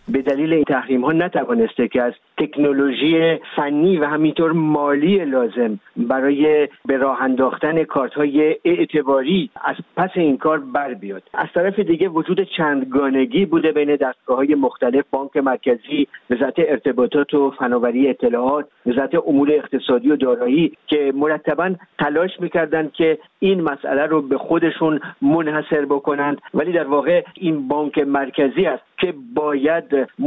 به دلیل این تحریم ها نتوانسته که از تکنولوژی فنی و همینطور مالی لازم برای به راه انداختن کارت های اعتباری از پس این کار بر بیاد. از طرف دیگه وجود چندگانگی بوده بین دستگاه‌های مختلف، بانک مرکزی، وزارت ارتباطات و فناوری اطلاعات، وزارت امور اقتصادی و دارایی که مرتباً تلاش می‌کردند که این مسئله رو به خودشون منحصر بکنند، ولی در واقع این بانک مرکزی است که باید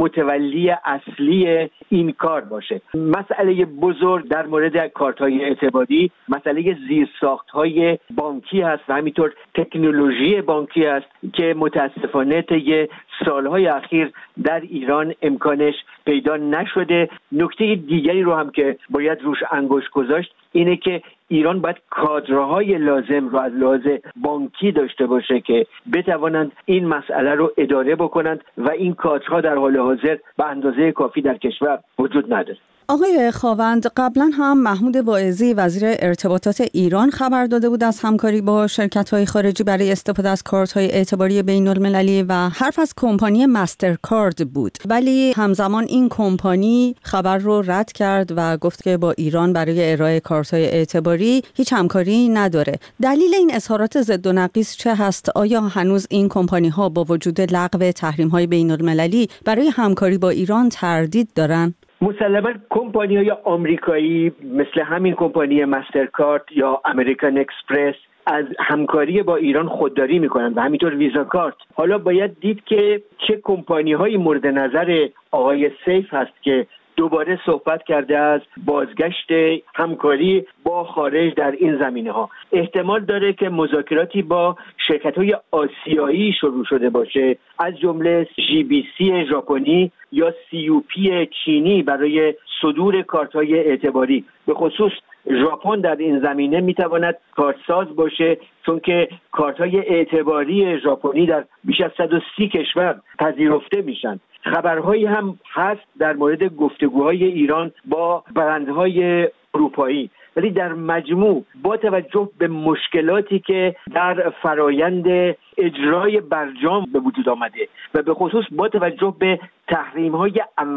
متولی اصلی این کار باشه. مسئله بزرگ در مورد کارت‌های اعتباری مسئله زیرساخت‌های بانکی است و همینطور تکنولوژی بانکی است که متاسفانه طی سالهای اخیر در ایران امکانش پیدا نشده. نکته دیگری رو هم که باید روش انگشت گذاشت اینه که ایران باید کادرهای لازم رو از لحاظ بانکی داشته باشه که بتوانند این مسئله رو اداره بکنند و این کادرها در حال حاضر به اندازه کافی در کشور وجود نداره. آقای خاوند، قبلا هم محمود واعظی وزیر ارتباطات ایران خبر داده بود از همکاری با شرکت‌های خارجی برای استفاده از کارت‌های اعتباری بین‌المللی و حرف از کمپانی مسترکارد بود، ولی همزمان این کمپانی خبر رو رد کرد و گفت که با ایران برای ارائه کارت‌های اعتباری هیچ همکاری نداره. دلیل این اظهارات ضد و نقیض چه هست؟ آیا هنوز این کمپانی‌ها با وجود لغو تحریم‌های بین‌المللی برای همکاری با ایران تردید دارن؟ مسلماً کمپانی‌های آمریکایی مثل همین کمپانی مسترکارد یا امریکن اکسپرس از همکاری با ایران خودداری میکنن و همینطور ویزا کارت. حالا باید دید که چه کمپانی‌هایی مورد نظر آقای سیف هست که دوباره صحبت کرده از بازگشت همکاری با خارج در این زمینه‌ها. احتمال داره که مذاکراتی با شرکت‌های آسیایی شروع شده باشه، از جمله GBC ژاپنی یا CUP چینی برای صدور کارت‌های اعتباری. به خصوص ژاپن در این زمینه میتواند کارساز باشه، چون که کارت‌های اعتباری ژاپنی در بیش از 130 کشور پذیرفته میشن. خبرهایی هم هست در مورد گفتگوهای ایران با برندهای اروپایی، ولی در مجموع با توجه به مشکلاتی که در فرایند اجرای برجام به وجود آمده و به خصوص با توجه به تحریم‌های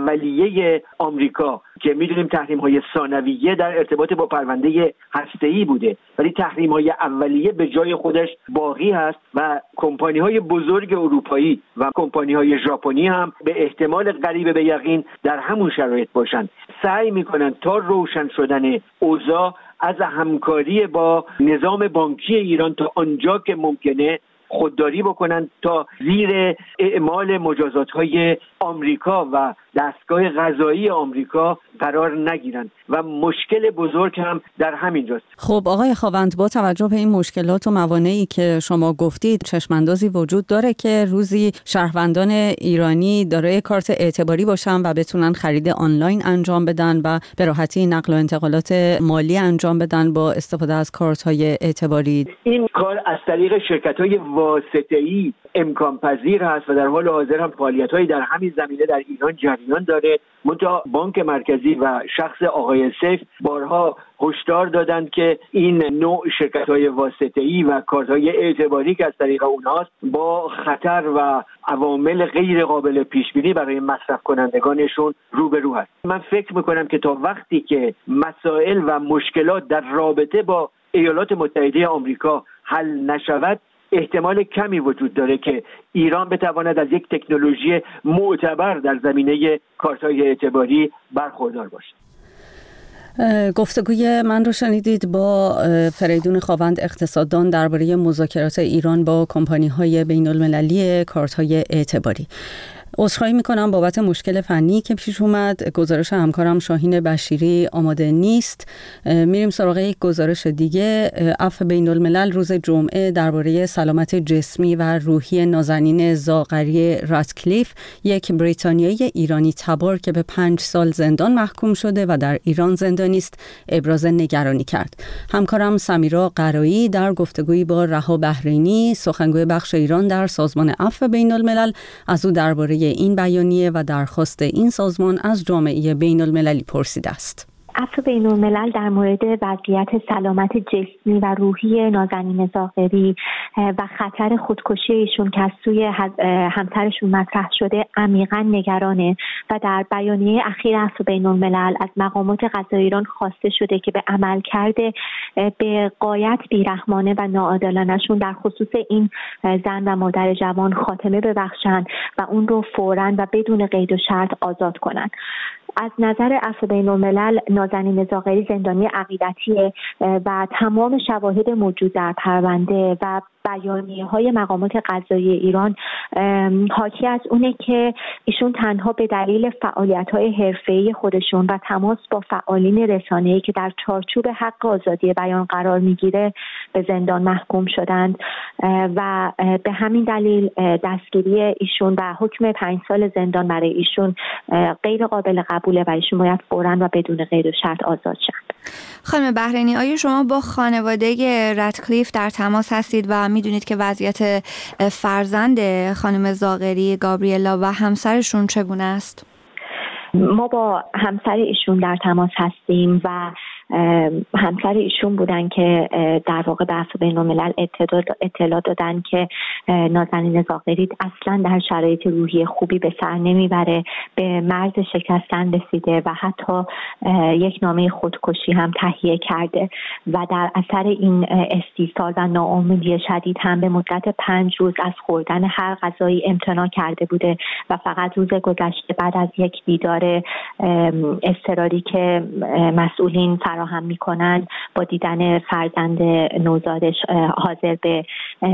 اولیه آمریکا که می‌دونیم تحریم‌های ثانویه در ارتباط با پرونده هسته‌ای بوده، ولی تحریم‌های اولیه به جای خودش باقی هست و کمپانی‌های بزرگ اروپایی و کمپانی‌های ژاپنی هم به احتمال قریب به یقین در همون شرایط باشند. سعی می‌کنند تا روشن شدن اوضاع از همکاری با نظام بانکی ایران تا آنجا که ممکنه خودداری بکنند تا زیر اعمال مجازات‌های آمریکا و دستگاه قضایی آمریکا قرار نگیرند و مشکل بزرگ هم در همین جاست. خب آقای خاوند، با توجه به این مشکلات و موانعی که شما گفتید، چشم‌اندازی وجود داره که روزی شهروندان ایرانی دارای کارت اعتباری باشن و بتونن خرید آنلاین انجام بدن و به راحتی نقل و انتقالات مالی انجام بدن با استفاده از کارت‌های اعتباری؟ این کار از طریق شرکت‌های واسطه‌ای امکان پذیر هست و در حال حاضر هم فعالیت‌هایی در همین زمینه در ایران جریان داره. منتها بانک مرکزی و شخص آقای سیف بارها هشدار دادند که این نوع شرکت‌های واسطه‌ای و کارت‌های اعتباری که از طریق اونهاست با خطر و عوامل غیر قابل پیش‌بینی برای مصرف کنندگانشون روبرو هست. من فکر می‌کنم که تا وقتی که مسائل و مشکلات در رابطه با ایالات متحده آمریکا حل نشود، احتمال کمی وجود داره که ایران بتواند از یک تکنولوژی معتبر در زمینه کارت‌های اعتباری برخوردار باشه. گفتگوی من رو شنیدید با فریدون خاوند، اقتصاددان، درباره مذاکرات ایران با کمپانی‌های بین‌المللی کارت‌های اعتباری. عذرخواهی میکنم بابت مشکل فنی که پیش اومد. گزارش همکارم شاهین بشیری آماده نیست. میریم سراغ یک گزارش دیگه. عفو بین الملل روز جمعه درباره سلامت جسمی و روحی نازنین زاغری راتکلیف، یک بریتانیایی ایرانی تبار که به 5 سال زندان محکوم شده و در ایران زندانی است، ابراز نگرانی کرد. همکارم سمیرا قرایی در گفتگویی با رها بحرینی، سخنگوی بخش ایران در سازمان عفو بین الملل، از او درباره این بیانیه و درخواست این سازمان از جامعه بین المللی پرسیده است. عفو بین‌الملل در مورد وضعیت سلامت جسمی و روحی نازنین زاغری و خطر خودکشی ایشون که از سوی همسرشون مطرح شده عمیقاً نگرانه و در بیانیه اخیر عفو بین‌الملل از مقامات قضایی ایران خواسته شده که به عملکرد به غایت بیرحمانه و ناعادلانه‌شون در خصوص این زن و مادر جوان خاتمه ببخشند و اون رو فوراً و بدون قید و شرط آزاد کنند. از نظر عفو بین‌الملل نازنین زاغری زندانی عقیدتیه و تمام شواهد موجود در پرونده و بیانیه‌های مقامات قضایی ایران حاکی از اونه که ایشون تنها به دلیل فعالیت‌های حرفه‌ای خودشون و تماس با فعالین رسانه‌ای که در چارچوب حق آزادی بیان قرار میگیره به زندان محکوم شدند و به همین دلیل دستگیری ایشون و حکم 5 سال زندان برای ایشون غیر قابل قبوله و ایشون باید فوراً و بدون قید و شرط آزاد شد. خانم بهرینی، آیا شما با خانواده رادکلیف در تماس هستید و میدونید که وضعیت فرزند خانم زاغری گابریلا و همسرشون چگونه است؟ ما با همسر ایشون در تماس هستیم و همسر ایشون بودن که در واقع به عفو بین‌الملل اطلاع دادن که نازنین زاغری اصلا در شرایط روحی خوبی به سر نمیبره، به مرز شکستن رسیده و حتی یک نامه خودکشی هم تهیه کرده و در اثر این استیصال و ناامیدی شدید هم به مدت 5 روز از خوردن هر غذایی امتناع کرده بوده و فقط روز گذشته بعد از یک دیدار اضطراری که مسئولین فراهم میکنن با دیدن فرزند نوزادش حاضر به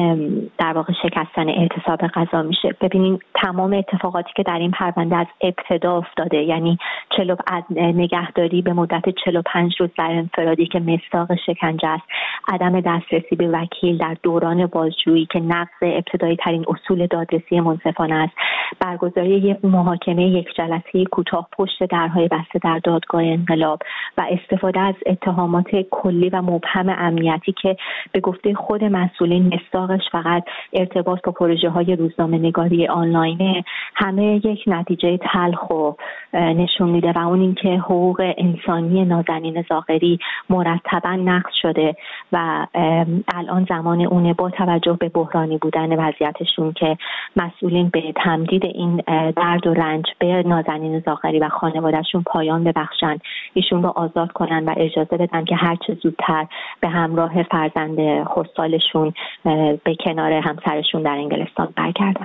در واقع شکستن اعتصاب غذا میشه. ببینین تمام اتفاقاتی که در این پرونده از ابتدا افتاده، یعنی از نگهداری به مدت 45 روز در انفرادی که مصداق شکنجه است، عدم دسترسی به وکیل در دوران بازجویی که نقض ابتدایی ترین اصول دادرسی منصفانه است، برگزاری یک محاکمه یک جلسه کوتاه پشت درهای بسته در دادگاه انقلاب و استفاده از اتهامات کلی و مبهم امنیتی که به گفته خود مسئولین مصداقش فقط ارتباط با پروژه‌های روزنامه‌نگاری آنلاینه، همه یک نتیجه تلخ و نشون میده و اون اینکه حقوق انسانی نازنین زاغری مرتبا نقض شده و الان زمان اونه با توجه به بحرانی بودن وضعیتشون که مسئولین به تمدید این درد و رنج به نازنین زاغری و خانواده‌شون پایان ببخشن، ایشون رو آزاد کنن و اجازه بدن که هر چه زودتر به همراه فرزند خردسالشون به کنار همسرشون در انگلستان برگردن.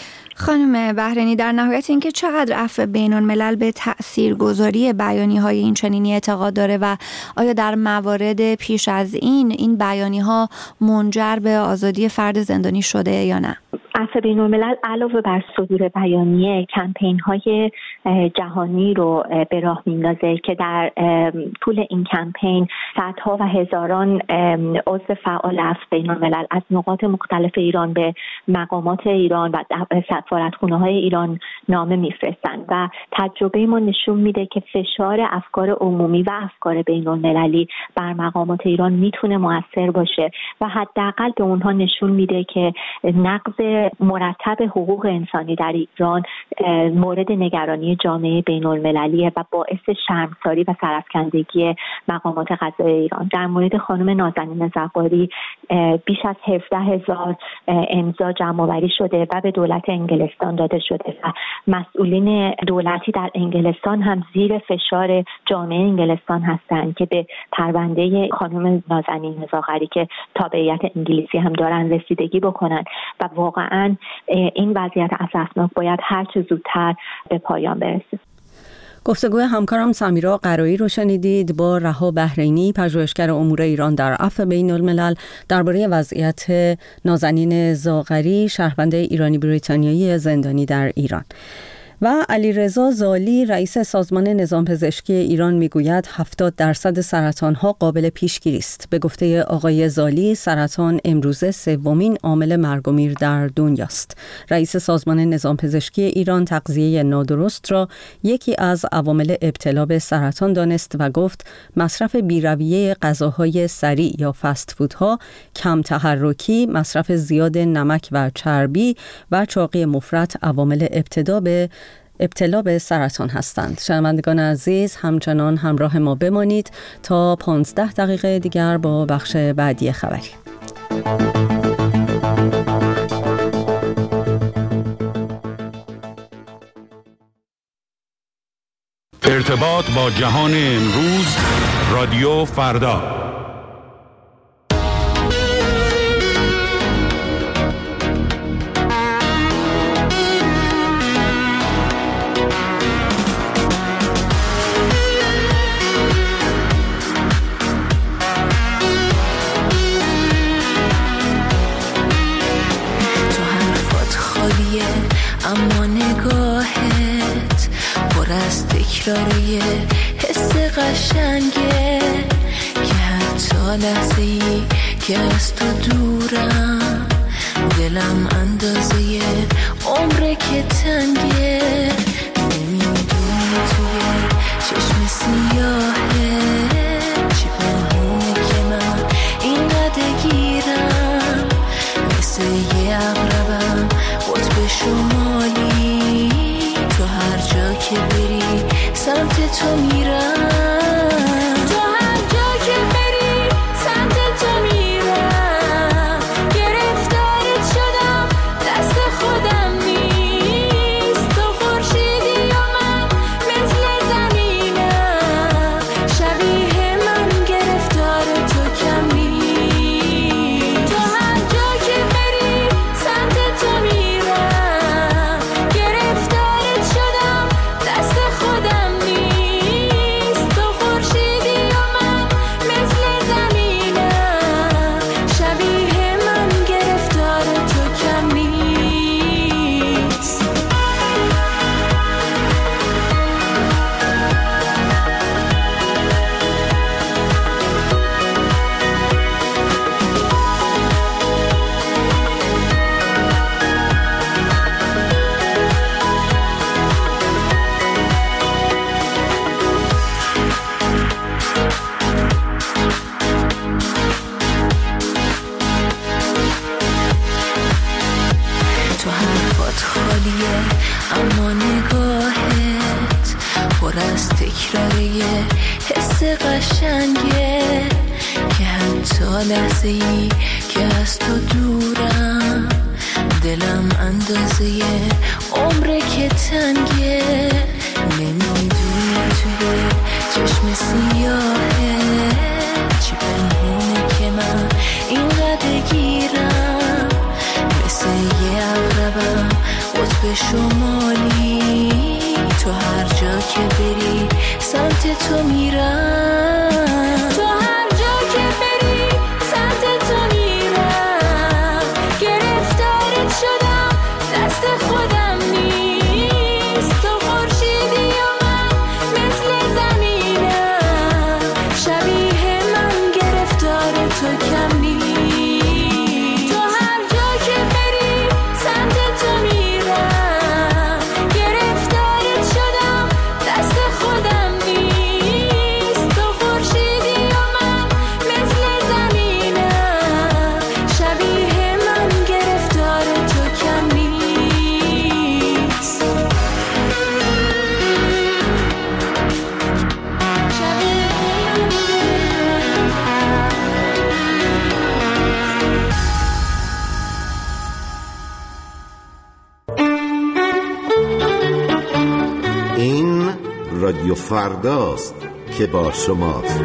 خانم بهرینی، در نهایت اینکه چقدر عفو بین‌الملل به تاثیرگذاری بیانیه‌های این چنینی اعتقاد داره و آیا در موارد پیش از این بیانیه‌ها منجر به آزادی فرد زندانی شده یا نه؟ عفو بین‌الملل علاوه بر صدور بیانیه کمپین‌های جهانی رو به راه میندازه که در طول این کمپین صدها و هزاران عضو فعال عفو بین‌الملل از نقاط مختلف ایران به مقامات ایران و سفارتخونه‌های ایران نامه میفرستند و تجربه ما نشون میده که فشار افکار عمومی و افکار بین‌المللی بر مقامات ایران میتونه مؤثر باشه و حداقل به اونها نشون میده که نقض مرتب حقوق انسانی در ایران مورد نگرانی جامعه بین‌المللیه و باعث شرمساری و سرافکندگی مقامات قضایی ایران. در مورد خانم نازنین زاغری بیش از 17,000 امضا جمع‌آوری شده و به دولت انگلستان داده شده و مسئولین دولتی در انگلستان هم زیر فشار جامعه انگلستان هستند که به پرونده خانم نازنین زاغری که تابعیت انگلیسی هم دارن رسیدگی بکنن و واقعا این وضعیت اسفناک باید هر چه زودتر به پایان برسه. گفتگوی همکارم سمیرا قرایی رو شنیدید با رها بهرینی، پژوهشگر امور ایران در عفو بین‌الملل، درباره وضعیت نازنین زاغری، شهروند ایرانی بریتانیایی زندانی در ایران. و علیرضا زالی، رئیس سازمان نظام پزشکی ایران، میگوید 70% سرطان‌ها قابل پیشگیری است. به گفته آقای زالی، سرطان امروزه 3مین عامل مرگ و میر در دنیاست. رئیس سازمان نظام پزشکی ایران تغذیه نادرست را یکی از عوامل ابتلا به سرطان دانست و گفت مصرف بی‌رویه غذاهای سریع یا فست فودها، کم تحرکی، مصرف زیاد نمک و چربی و چاقی مفرط عوامل ابتلا به ابتلا به سرطان هستند. شنوندگان عزیز همچنان همراه ما بمانید تا 15 دقیقه دیگر با بخش بعدی خبری. ارتباط با جهان امروز، رادیو فردا. اما نگاهت پر از تکراری حس قشنگه که حتی لحظه‌ای که از تو دورم دلم اندازه عمره که تنگه. نمیدونی توی چشم سیاهه چی پنهونه که من اینقدر گیرم، مثل یه عقربم قطب شمالی، تو هر جا که بری سمت تو میرم، تو هر جا که بری سمت تو میرم، گرفتارت شدم دست خودم نیست، تو خورشیدی و من مثل زمینم، شبیه من گرفتار تو کم نیست، تو هر جا که بری سمت تو میرم، گرفتارت شدم دست خودم نیست، تو خورشیدی و من مثل زمینم، شبیه من گرفتار تو کم نیست. تو حرفات خالیه اما نگاهت پر از تکراریه حس قشنگه که حتی لحظه‌ای که از تو دورم دلم اندازه عمره که تنگه. نمیدونی توی چشم سیاهه چی پنهونه که من اینقدر گیرم، مثل یه عقربم قطب شمالی، تو هر جا که بری سمت تو میرم، تو هر جا که بری سمت تو میرم، گرفتارت شدم دست خودم نیست، تو خورشیدی و من مثل زمینم، شبیه من گرفتار تو کم نیست، تو هر جا که بری سمت تو میرم، گرفتارت شدم دست خودم نیست، تو خورشیدی و من مثل زمینم، شبیه من گرفتار تو کم نیست. این رادیو فرداست که با شماست.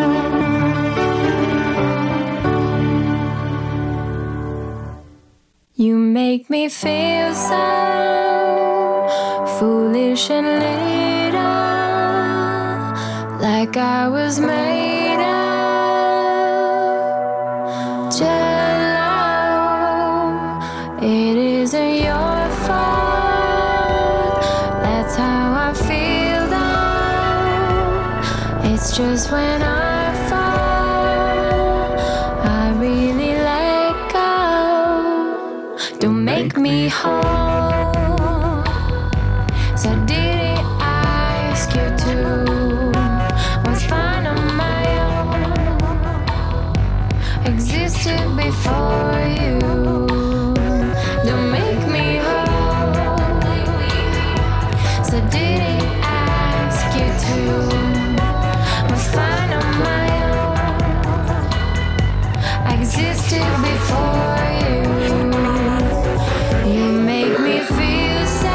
You make me feel so foolish and little, like I was made of jello. It isn't your fault, that's how I feel though. It's just when I fall, I really let go. Don't make me whole, so I didn't ask you to. Was fine on my own, existed before you. Don't make me whole, so didn't ask you to. Was fine on my own. I existed before you. You make me feel so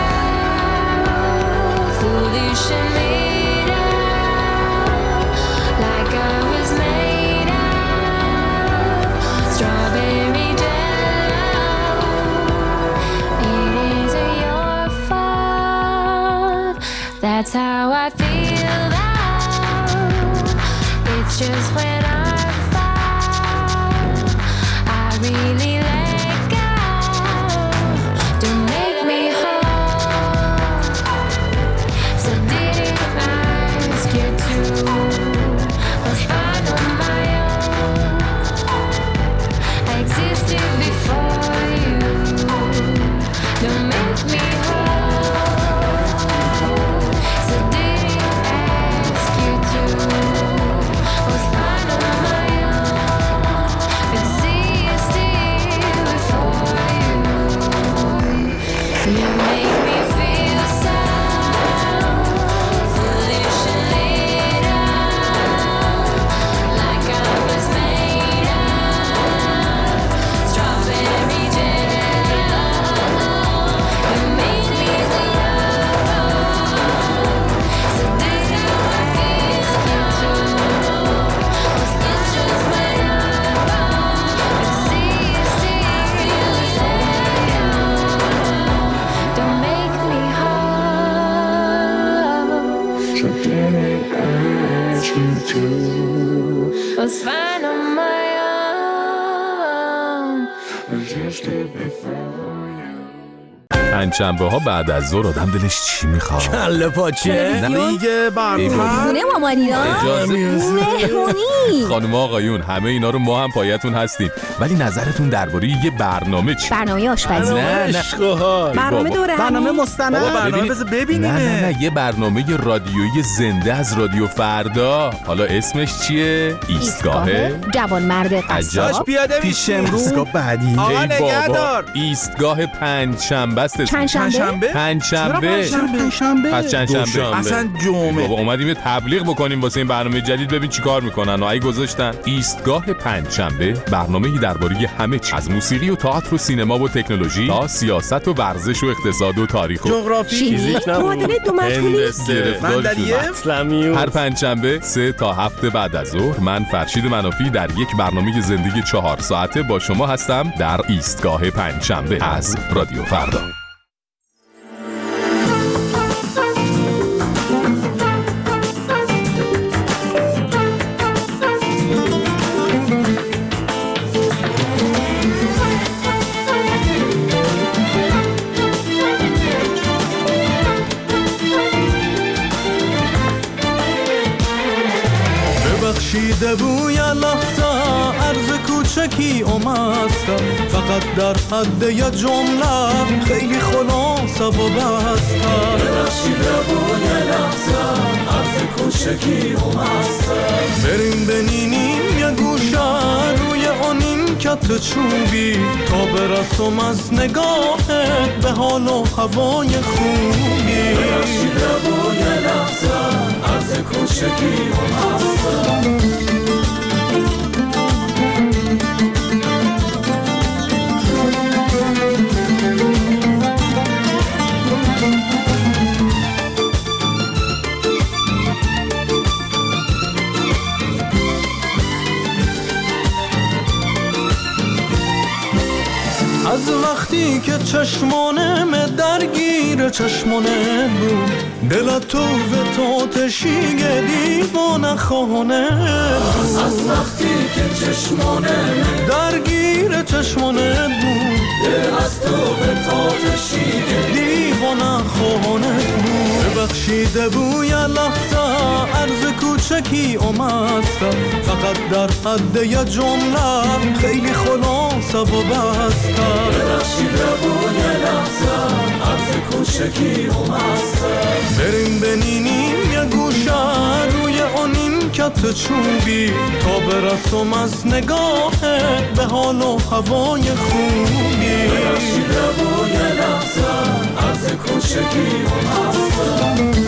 foolish and made up, like I was made of strawberry jello. It isn't your fault, that's how I feel though. It's just when I fall, I really let go. Don't make me whole, so didn't ask you to. Was fine on my own. I existed before you. Don't make me whole, so didn't ask you to. Was fine on my own. Existed before you. You make me feel so foolish and lit up, like I was made of strawberry jello. You make me feel so that's how I feel too. Was this just when I existed before you? Don't make me whole. So didn't ask you to. Was fine on my own. Existed before you. پنجشنبه ها بعد از ظهر آدم دلش چی میخواد؟ کله پاچه دیگه برتر خونه مامانینا مهمونی. خانم آقایون همه اینا رو ما هم پایتون هستیم، ولی نظرتون درباره یه برنامه چی؟ برنامه آشپزی. نه برنامه دوره برنامه مستند. برنامه بذار ببینیم. نه یه برنامه رادیویی زنده از رادیو فردا. حالا اسمش چیه؟ ایستگاه جوانمرد قصاب. پیاده پیش امروز ایستگاه بعدی. آقا نگهدار. ایستگاه پنجشنبه است. پنجشنبه؟ پنجشنبه. پس چندشنبه؟ اصلا جمعه. بابا اومدیم یه تبلیغ بکنیم واسه این برنامه جدید، ببین چیکار میکنن. و ای گذاشتن ایستگاه پنجشنبه، برنامه‌ای درباره همه چیز، از موسیقی و تئاتر و سینما و تکنولوژی تا سیاست و ورزش و اقتصاد و تاریخ و جغرافی، فیزیک، معادله دو مجهولی، اسلامی. هر پنجشنبه 3 تا 7 بعد از ظهر من فرشید منافی در یک برنامه زندگی 4 ساعته با شما هستم در ایستگاه پنجشنبه از رادیو فردا. ببخشیده بوی لحظه عرض کوچکی اومدم، فقط در حد یه جمله خیلی خلاصه و بستم. ببخشیده بوی لحظه عرض کوچکی اومدم، بریم بنینیم یه گوشه روی آنین کت چوبی تا برسم از نگاهت به حال و هوای خوبی. ببخشیده بوی لحظه عرض کوچکی اومدم. از وقتی که چشمانم درگیر چشمانه بود، دلت تو و تاتشیگه دیوانه خانه بود. از وقتی که چشمانم درگیر چشمانه بود، دل از تو و تاتشیگه دیوانه خانه بود. ببخشیده بوی لحظه عرض کوچکی اومدم، فقط در حد یه جمله خیلی خلاصه و بستم. ببخشیده بوی لحظه عرض کوچکی اومدم، بریم بنینیم یه گوشه روی آنین نیمکت چوبی تا برسم از نگاهت به حال و هوای خوبی. ببخشید و یه لحظه عرض کوچگی هستم.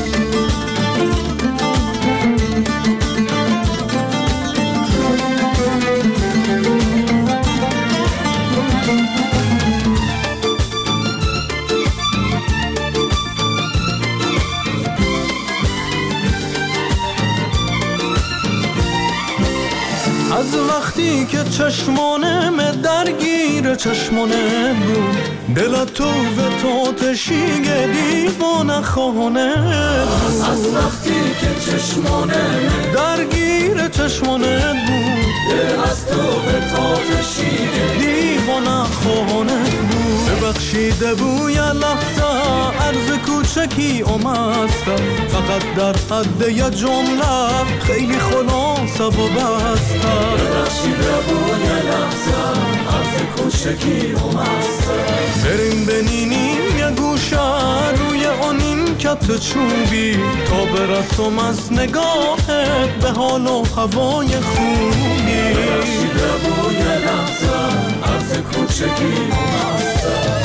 از وقتی که چشمانم درگیر چشمانه بود، دل تو و تو تشیگه دیوانه خانه بود. از وقتی که چشمانم درگیر چشمانه بود، دل از تو و تو تشیگه دیوانه خانه بود. ببخشیده بو یه لحظه عرض کوچکی اومستم، فقط در حد یه جمله خیلی خلاصه و بستم. ببخشیده بو یه لحظه عرض کوچکی اومستم. بریم بنینیم یه گوشه روی اون نیمکت چوبی تا برسم از نگاهت به حال و هوای خوبی. ببخشیده بو یه لحظه عرض کوچکی اومستم.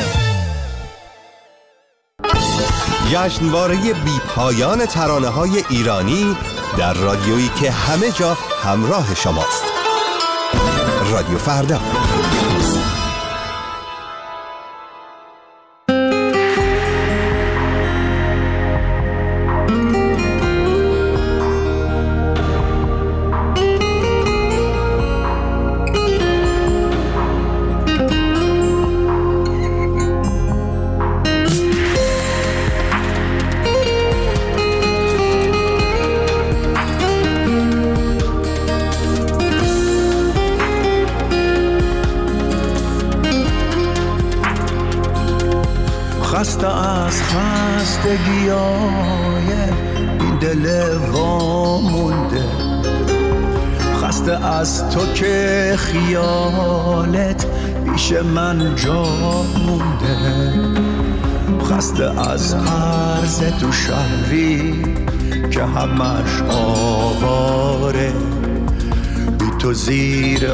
جشنواره بی پایان ترانه‌های ایرانی در رادیویی که همه جا همراه شماست. رادیو فردا. خسته از خستگیای این دل وامونده، خسته از تو که خیالت پیش من جا مونده، خسته از عرض تو شهری که همش آواره، بی تو زیر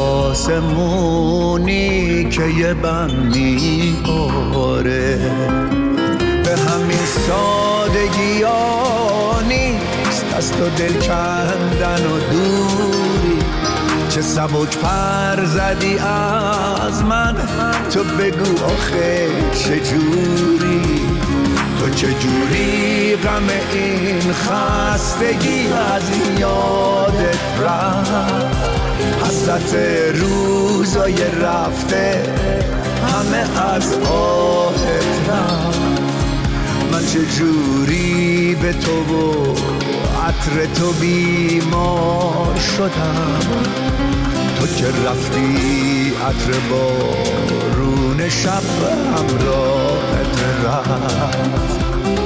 آسمونی که یه بم میباره. به همین سادگی ها نیست از تو دل کندن و دوری، چه سبک پر زدی از من تو بگو آخه چجوری، تو چجوری غم این خستگی از یادت رفت، حسرت روزای رفته همه از آهت رفت. من چجوری به تو و عطر تو بیمار شدم، تو که رفتی عطر بارون شب همراهت رفت.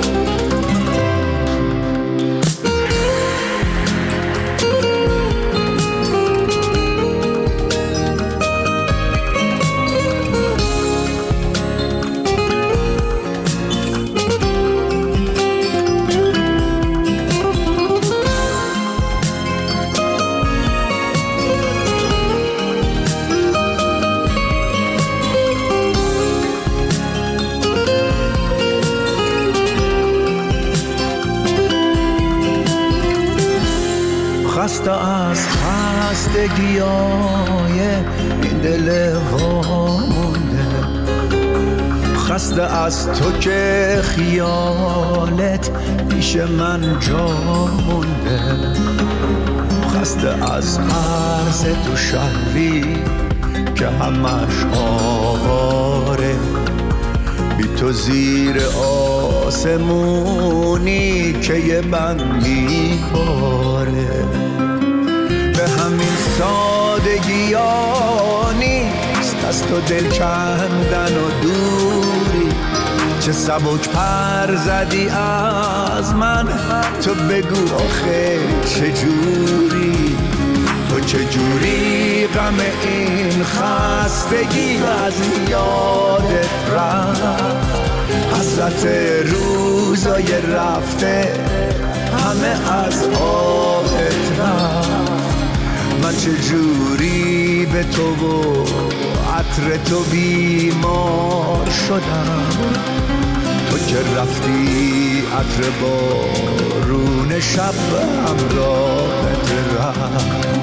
خسته از خستگیای این دل وامونده، خسته از تو که خیالت پیش من جا مونده، خسته از عرض تو شهری که همش آواره، بی تو زیر آسمونی که یه بند میباره. به همین سادگی ها نیست از تو دل کندن و دوری، چه سبک پر زدی از من تو بگو آخه چجوری، تو چجوری غم این خستگی از یادت رفت، حسرت روزای رفته همه از آهت رفت. و چجوری به تو و عطر تو بیمار شدم. تو که رفتی عطر بارون شب همراهت رفت.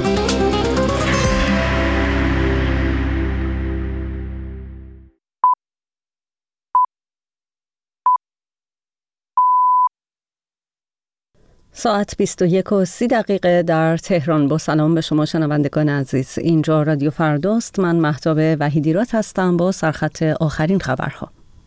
ساعت 21:30 در تهران. با سلام به شما شنوندگان عزیز، اینجا رادیو فرداست. من مهتاب وحیدیرات هستم با سرخط آخرین خبرها.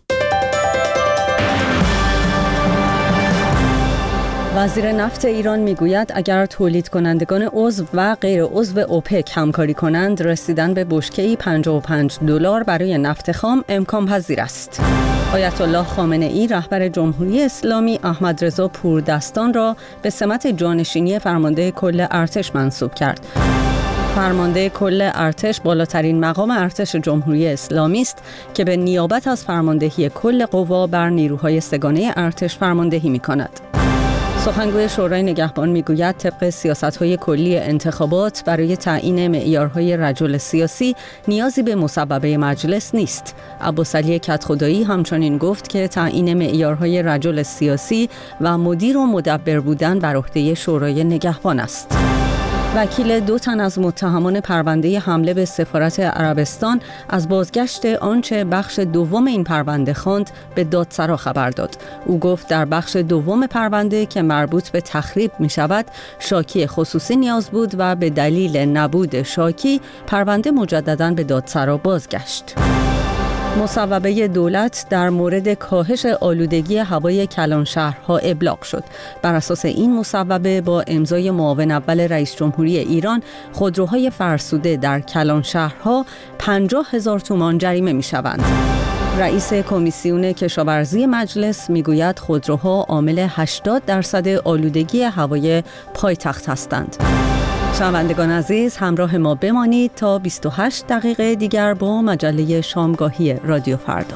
وزیر نفت ایران میگوید اگر تولید کنندگان عضو و غیر عضو اوپک همکاری کنند، رسیدن به بشکه‌ای $55 برای نفت خام امکان پذیر است. آیت الله خامنه ای رهبر جمهوری اسلامی احمد رضا پوردستان را به سمت جانشینی فرمانده کل ارتش منصوب کرد. فرمانده کل ارتش بالاترین مقام ارتش جمهوری اسلامی است که به نیابت از فرماندهی کل قوا بر نیروهای سگانه ارتش فرماندهی می‌کند. سخنگوی شورای نگهبان میگوید طبق سیاست‌های کلی انتخابات برای تعیین معیارهای رجل سیاسی نیازی به مصوبه مجلس نیست. عباسعلی کدخدایی همچنین گفت که تعیین معیارهای رجل سیاسی و مدیر و مدبر بودن بر عهده شورای نگهبان است. وکیل 2 تن از متهمان پرونده حمله به سفارت عربستان از بازگشت آنچه بخش دوم این پرونده خواند به دادسرا خبر داد. او گفت در بخش دوم پرونده که مربوط به تخریب می شود، شاکی خصوصی نیاز بود و به دلیل نبود شاکی پرونده مجدداً به دادسرا بازگشت. مصوبه دولت در مورد کاهش آلودگی هوای کلانشهرها ابلاغ شد. بر اساس این مصوبه با امضای معاون اول رئیس جمهوری ایران، خودروهای فرسوده در کلانشهرها 50,000 تومان جریمه می شوند. رئیس کمیسیون کشاورزی مجلس میگوید خودروها عامل 80% آلودگی هوای پایتخت هستند. شنوندگان عزیز، همراه ما بمانید تا 28 دقیقه دیگر با مجله شامگاهی رادیو فردا.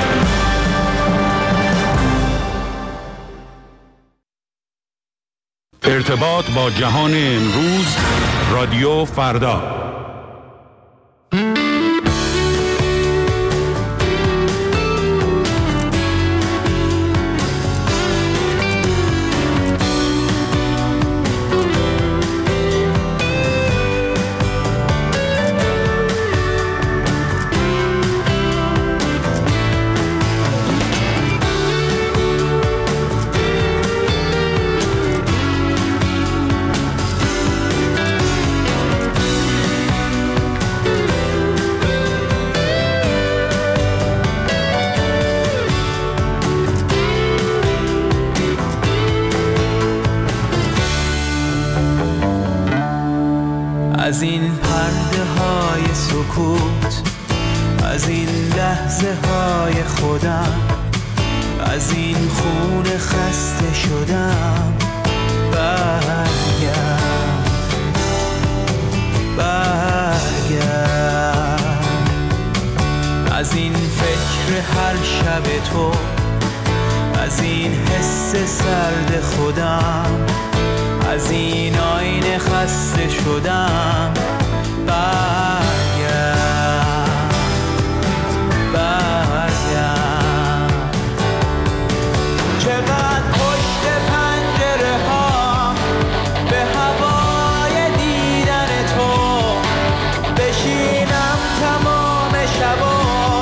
ارتباط با جهان امروز، رادیو فردا. از این پرده های سکوت، از این لحظه های خودم، از این خون خسته شدم، برگرد از این فکر هر شب تو، از این حس سرد خودم، از این آینه خسته شدم، برگرد چقدر پشت پنجره ها به هوای دیدن تو بشینم تمام شبا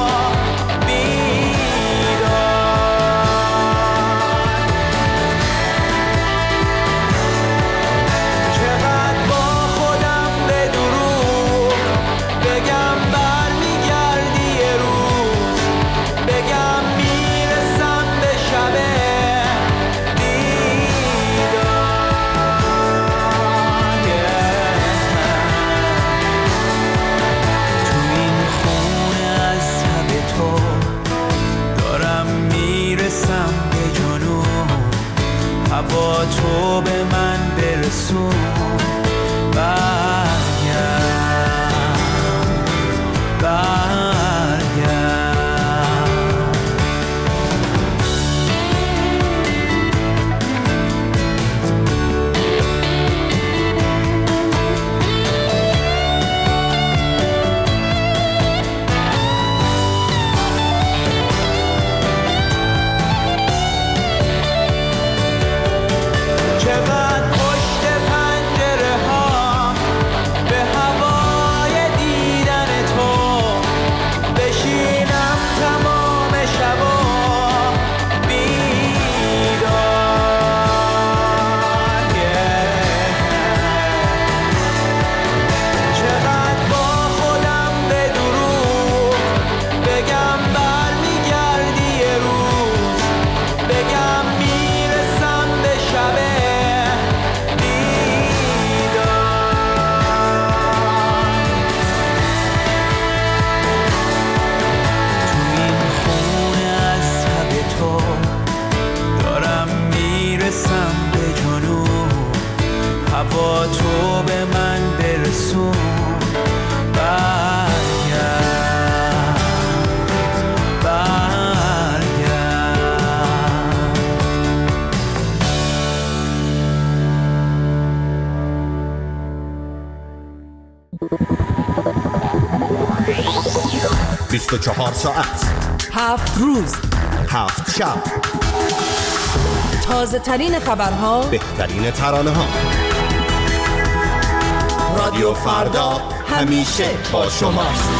با تو به من برسون، با تو به من برسون. برگرد. 24 ساعت 7 روز 7 شب، تازه ترین خبرها، بهترین ترانه ها. رادیو فردا همیشه با شماست.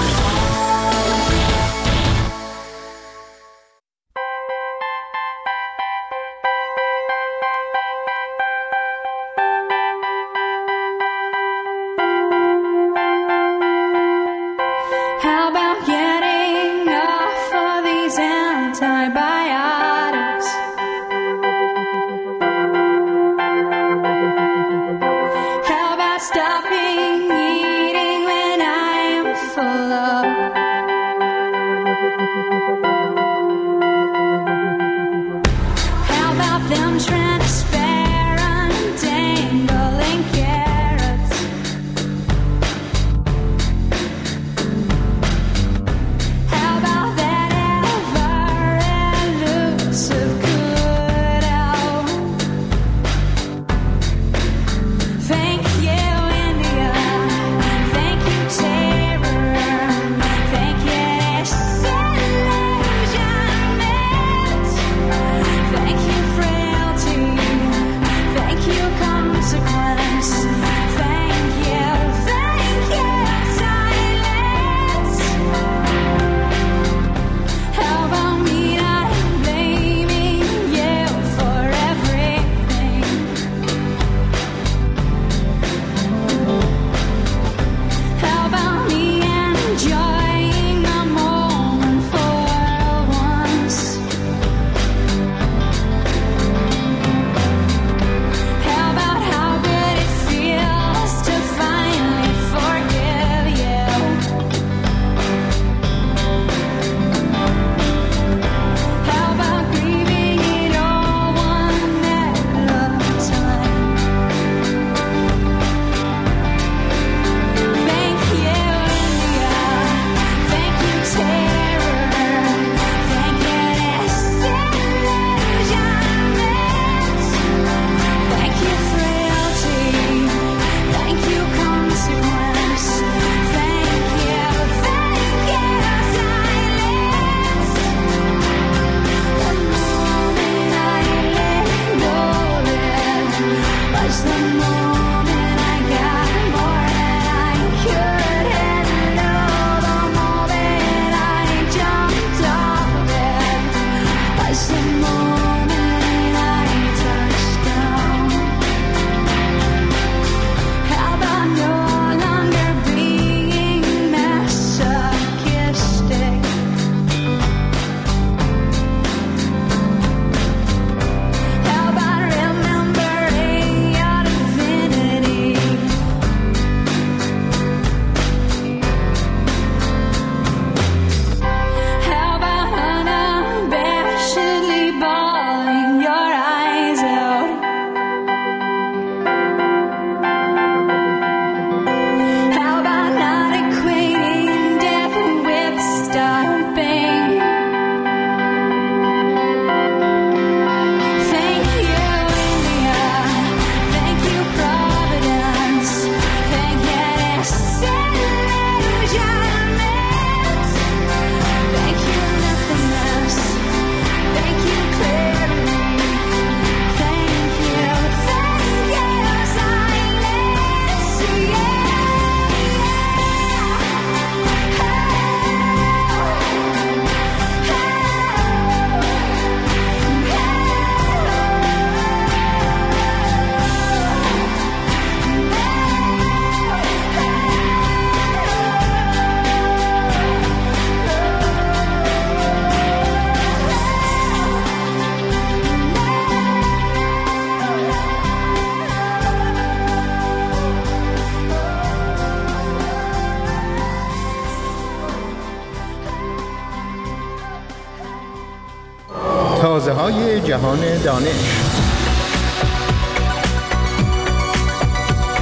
تازه‌های جهان دانش.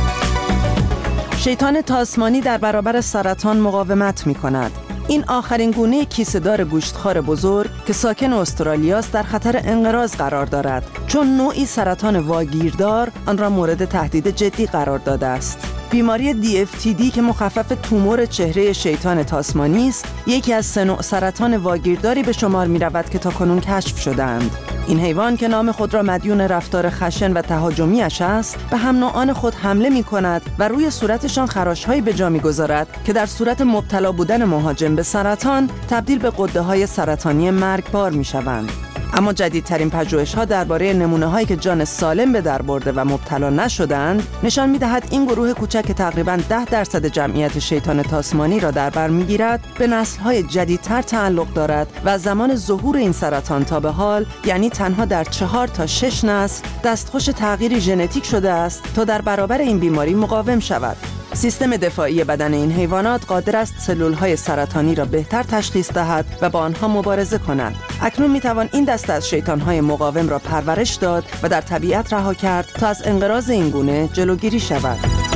شیطان تاسمانی در برابر سرطان مقاومت می‌کند. این آخرین گونه کیسه‌دار گوشتخوار بزرگ که ساکن استرالیاست در خطر انقراض قرار دارد، چون نوعی سرطان واگیردار آن را مورد تهدید جدی قرار داده است. بیماری DFTD که مخفف تومور چهره شیطان تاسمانی است، یکی از 3 نوع سرطان واگیرداری به شمار می‌رود که تاکنون کشف شده‌اند. این حیوان که نام خود را مدیون رفتار خشن و تهاجمی‌اش است، به هم نوعان خود حمله می‌کند و روی صورتشان خراش‌هایی به جا می‌گذارد که در صورت مبتلا بودن مهاجم به سرطان تبدیل به غده‌های سرطانی مرگبار می‌شوند. اما جدیدترین پژوهش‌ها درباره نمونه‌هایی که جان سالم به در برده و مبتلا نشدند نشان می‌دهد این گروه کوچک که تقریباً 10% جمعیت شیطان تاسمانی را در بر می‌گیرد به نسل‌های جدیدتر تعلق دارد و زمان ظهور این سرطان تا به حال، یعنی تنها در 4 تا 6 نسل، دستخوش تغییری ژنتیک شده است تا در برابر این بیماری مقاوم شود. سیستم دفاعی بدن این حیوانات قادر است سلول‌های سرطانی را بهتر تشخیص دهد و با آنها مبارزه کند. اکنون می‌توان این دسته از شیطان‌های مقاوم را پرورش داد و در طبیعت رها کرد تا از انقراض این گونه جلوگیری شود.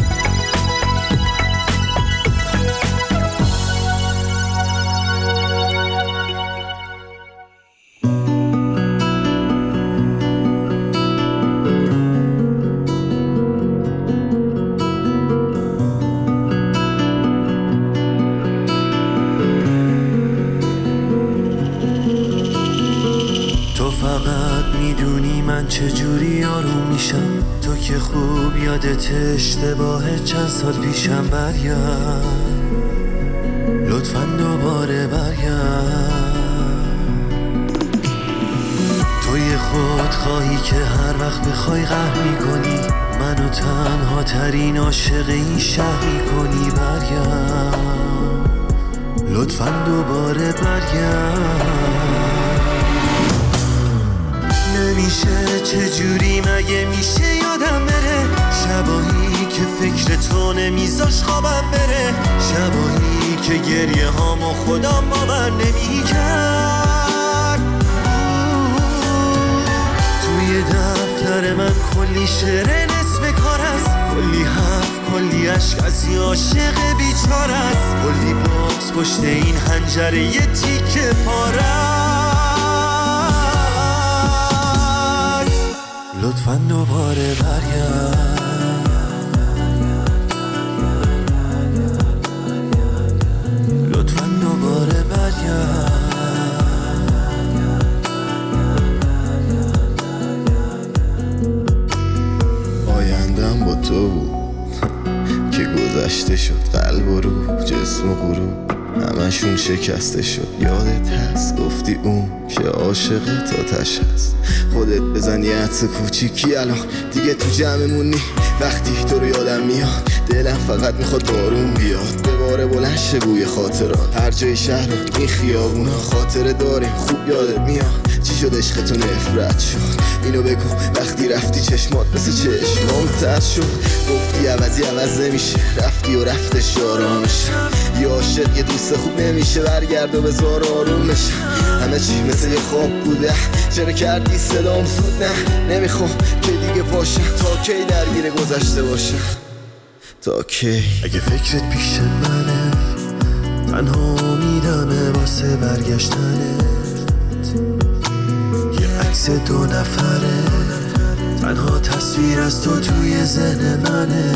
چجوری آروم میشم، تو که خوب یادت اشتباه چند سال پیشم. برگرد لطفاً دوباره برگرد. توی خود خواهی که هر وقت بخوای قهر میکنی، منو تنها ترین عاشق این شهر میکنی. برگرد لطفاً دوباره برگرد. نمیشه چجوری مگه میشه یادم بره، شبایی که فکر تو نمیذاش خوابم بره، شبایی که گریه هامو خودم باور نمیکرد. توی دفتر من کلی شعر نصف کار است، کلی حرف کلی عشق از یه عاشق بیچاره است، کلی باکس پشت این حنجره یه تیکه پاره. لطفاً دوباره برگرد، لطفاً دوباره برگرد. آیندم با تو بود که گذشته شد، قلب و روح جسم و غروب همشون شکسته شد. یادت هست گفتی اون که عاشق تاتش هست، خودت بزن یه عطس کوچیکی الان دیگه تو جمعمونی. وقتی تو رو یادم میاد دلم فقط میخواد بارون بیاد، بباره بلند شه بوی خاطرات. هر جای شهر و این خیابونا خاطره داریم خوب یادت میاد. چی شد عشقتو نفرت شد، اینو بگو وقتی رفتی چشمات مثل چشمام تر شد. گفتی عوضی عوض نمیشه، رفتی و رفتش آرامش. یه عاشق یه دوست خوب نمیشه، برگرد و بذار آروم بشه. همه چی مثل یه خواب بوده، چرا کردی صدام سود؟ نه نمیخوام که دیگه باشم، تا کی درگیر گذشته باشم، تا کی؟ اگه فکرت پیش منه تنها امیدمه واسه برگشتنت، یه عکس 2 نفره تنها تصویر از تو توی ذهن منه.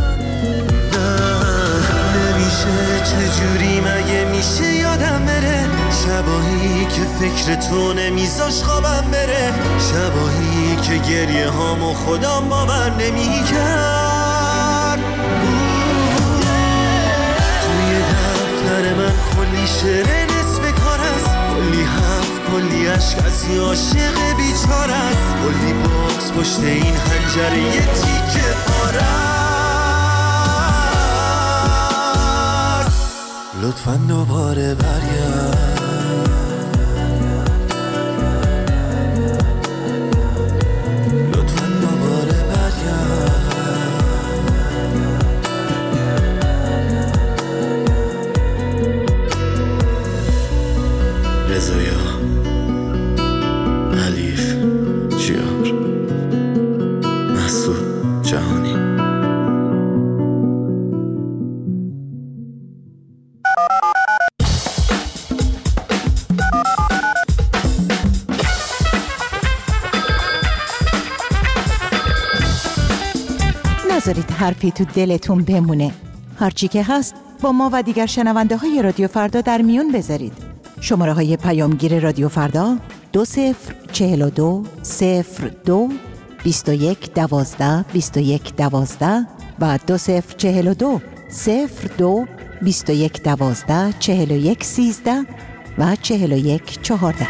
نمیشه چجوری مگه میشه یادم بره، شبایی که فکر تو نمیذاش خوابم بره، شبایی که گریه هامو خودم باور نمیکرد. توی دفتر من کلی شعر نصف کار است، کلی حرف کلی عشق از یه عاشق بیچاره است، کلی باکس پشت این حنجره یه تیکه پاره است. لطفاً دوباره برگرد، لطفاً دوباره برگرد. رضایا حلیف جیار، مسعود جهانی. نذارید حرفی تو دلتون بمونه. هرچی که هست با ما و دیگر شنونده های رادیو فردا در میون بذارید. شماره های پیامگیر رادیو فردا 2042 02 21 12 21 12 و 2042 02 21 12 41 13 و 41 14.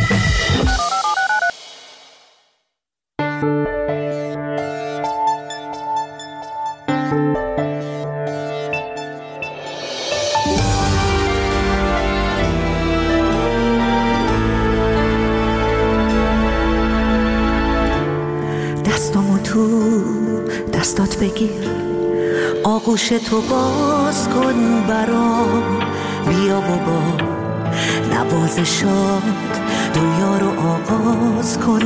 دستامو تو دستات بگیر، آغوش تو باز کن برام، بیا و با نوازشات دنیا رو آغاز کن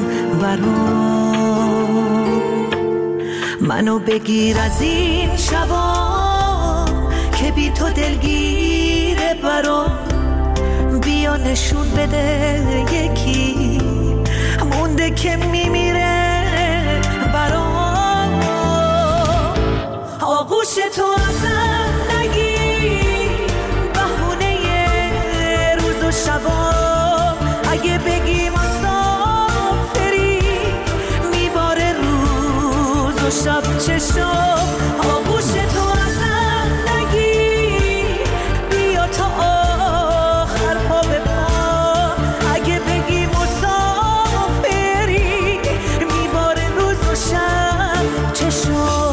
برام. منو بگیر از این شبا که بی تو دلگیره برام، بیا نشون بده یکی مونده که میمیره برام. آغوش تو ازم نگیر، بهونه روز و شبا، اگه بگی مسافری میباره روز و شب چشم. آغوش تو ازم نگیر، بیا تا آخر پا به پا، اگه بگی مسافری میباره روز و شب چشم.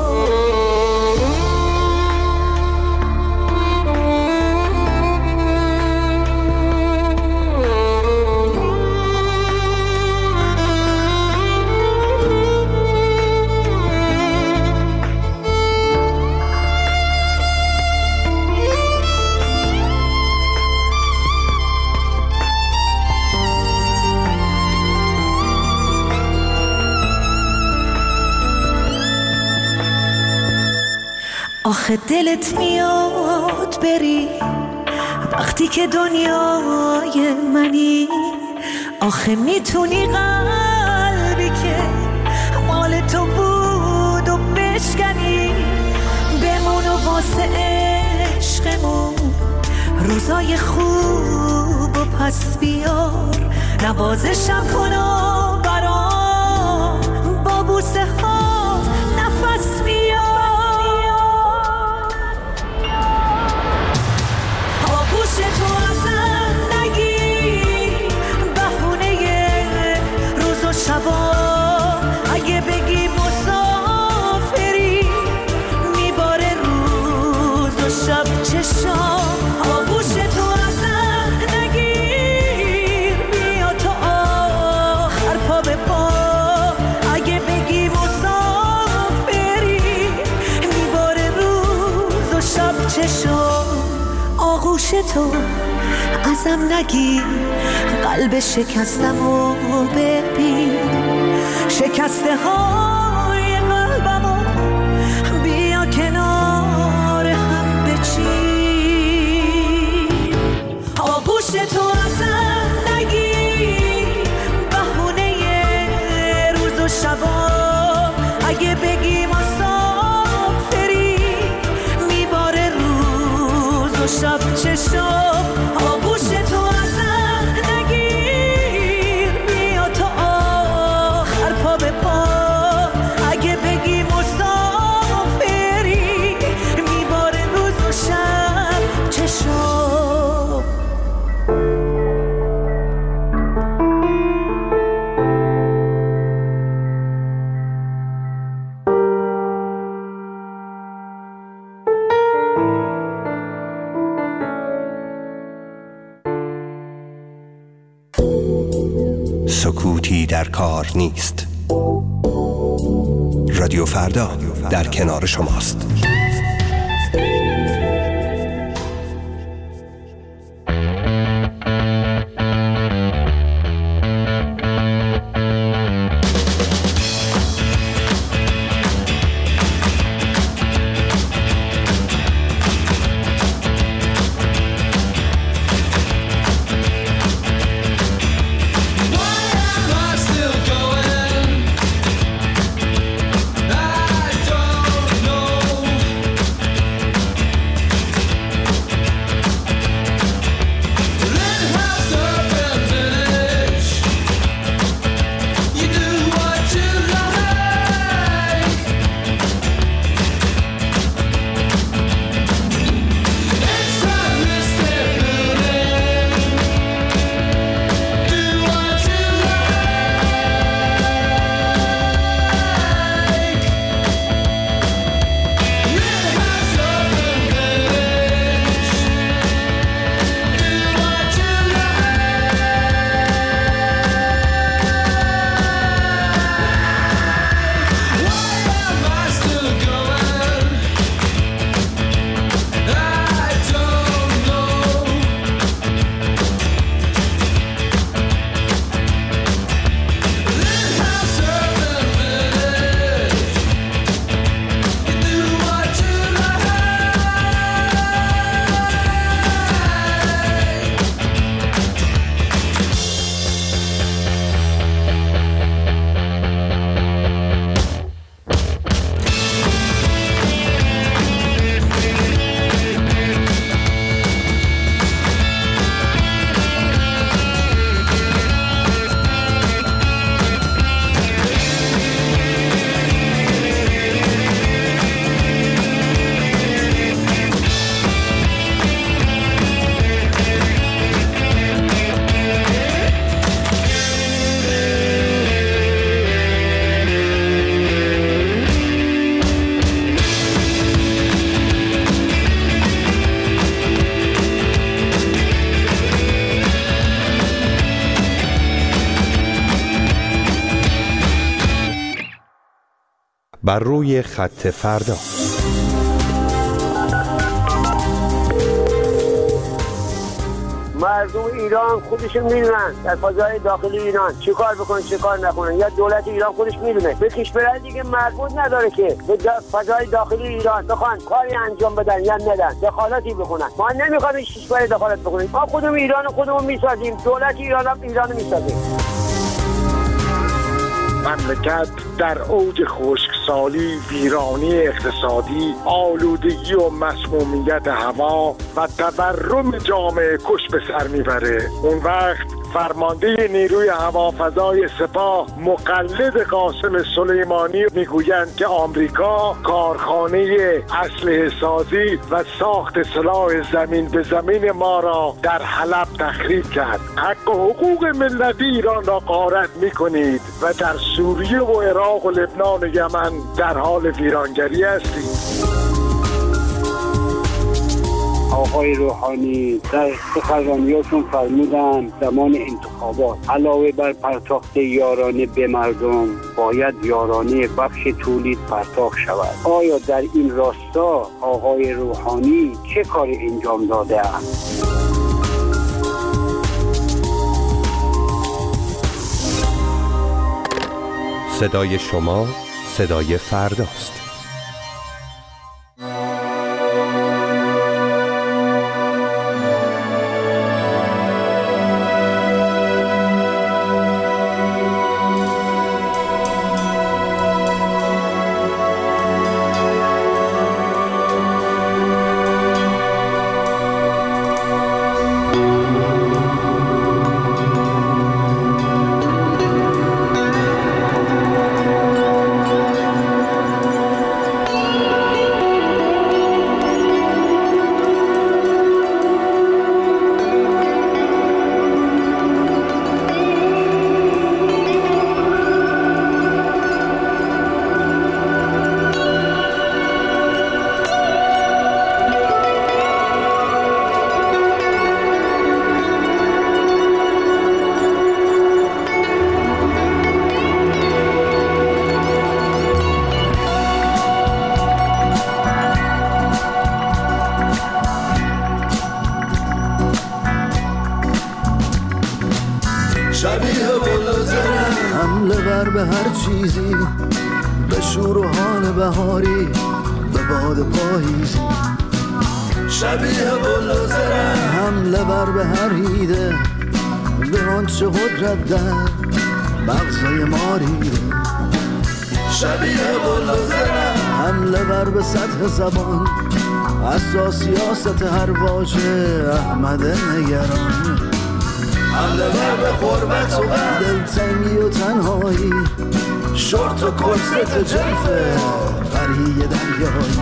آخه دلت میاد بری وقتی که دنیای منی، آخه میتونی قلبی که مال تو بود و بشکنی، بمون و واسه عشقمون روزای خوب و پس بیار، نوازشم کن و برام با بوسه ها نفس بیار. تو ازم نگیر، بهونه روز و شبا، اگه بگی مسافری میباره روز و شب چشم. آغوش تو ازم نگیر، بیا تا آخر پا به پا، اگه بگی مسافری میباره روز و شب چشم. آغوش تو ازم نگیر، قلب شکستمو ببین، شکسته های قلبمو بیا کنار هم بچین. آغوش تو ازم نگیر، بهونه روز و شبا، اگه بگی مسافری میباره روز و شب چشم. آغوش تو ازم نگیر، بیا تا آخر پا به پا، اگه بگی مسافری میباره روز و شب چشم. سکوتی در کار نیست. رادیو فردا در کنار شماست. I don't بر روی خط فردا. مردم ایران خودشون میدونن در فضای داخلی ایران چی کار بکنن چی کار نکنن، یا دولت ایران خودش میدونه. به کشورهای دیگه مربوط نداره که به فضای داخلی ایران بخوان کاری انجام بدن یا ندن، دخالتی بکنن. ما نمیخوایم هیچ کشوری دخالت بکنیم. ما خودمون ایران خودمون میسازیم، دولت ایران هم ایران میسازیم. مملکت در اوج خشکسالی، ویرانی اقتصادی، آلودگی و مسمومیت هوا و تورم جامعه کش به سر میبره. اون وقت فرمانده نیروی هوافضای سپاه مقلد قاسم سلیمانی میگویند که آمریکا کارخانه اسلحه سازی و ساخت سلاح زمین به زمین ما را در حلب تخریب کرد. حق و حقوق ملت ایران را غارت میکنید و در سوریه و عراق و لبنان و یمن در حال ویرانگری هستید. آقای روحانی در سخنرانیاتون فرمودن زمان انتخابات علاوه بر پرداخت یارانه به مردم باید یارانه بخش تولید پرداخت شود. آیا در این راستا آقای روحانی چه کاری انجام داده است؟ صدای شما صدای فرداست. شبیه بلوزره حمله بر به هر چیزی، به شور و حال بهاری، به باد پاییزی. شبیه بلوزره حمله بر به هر ایده، به آنچه قدرت در مغزای ما ریده. شبیه بلوزره حمله بر به سطح زبان، اساس سیاست هر واژه احمد نگران. حمله بر به غربت و دلتنگی و تنهایی، شورت و کرست جلفه قریه دریایی.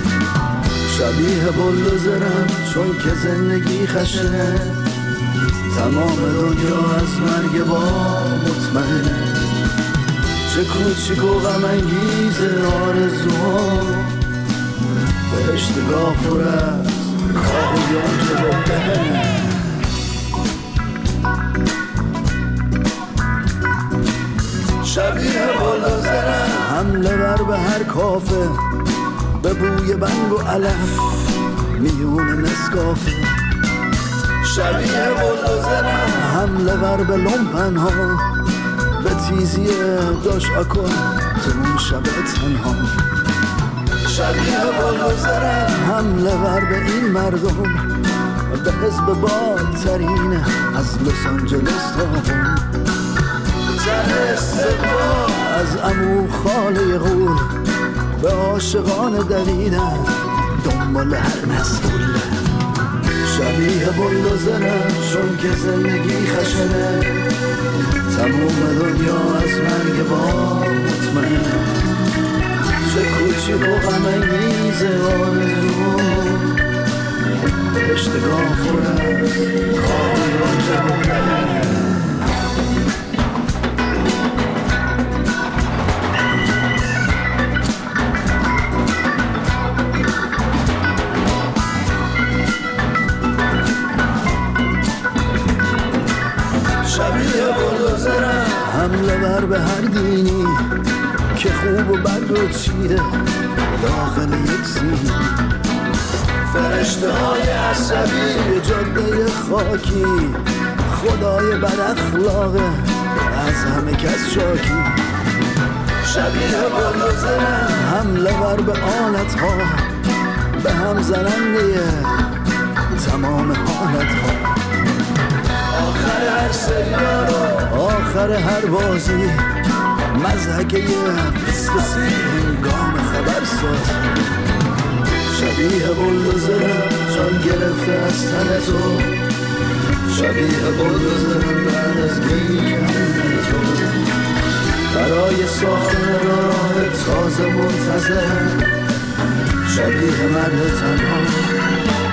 شبیه بلوزرم چون که زندگی خشنه، تمام دنیا از مرگ با مطمئنه. چه کوچیک و غم انگیز آرزوها، بهشت گافور از کاهیان که بهنه. شبیه بلوزره حمله بر به هر کافه، به بوی بنگ و علف میون نسکافه. شبیه بلوزره حمله بر به لومپنها، به تیزی داش آکن تو اون شب تنها. شبیه بلوزره حمله بر به این مردم، به حزب بادترین از لس آنجلس تا هم. تن استقبال از عمو خاله غول، به عاشقان دویدن دنبال هر مسئول. شبیه بلوزرم چون که زندگی خشنه، تموم دنیا از مرگ با مطمئنه. چه کوچیک و غم انگیز آرزوم، بهشت گافور از کاهیان جوانه. شبیه بلوزرم حمله بر به هر دینی، که خوب و برگ و چیه داخل یک سین. فرشته های عصبی توی جاده خاکی، خدای بد اخلاقه از همه کس شاکی. شبیه بلوزرن حمله بر به آلت ها، به هم زننده تمام حالت ها. آخر هر سریال و آخر هر بازی مزهک یه 23 هنگام خبرساز. شبیه بلوزرن جان گرفته از تن تو، شبیه بلوزرن بعد از گیری کردن تو. برای ساختن راه تازه منتظر، شبیه مرد تنها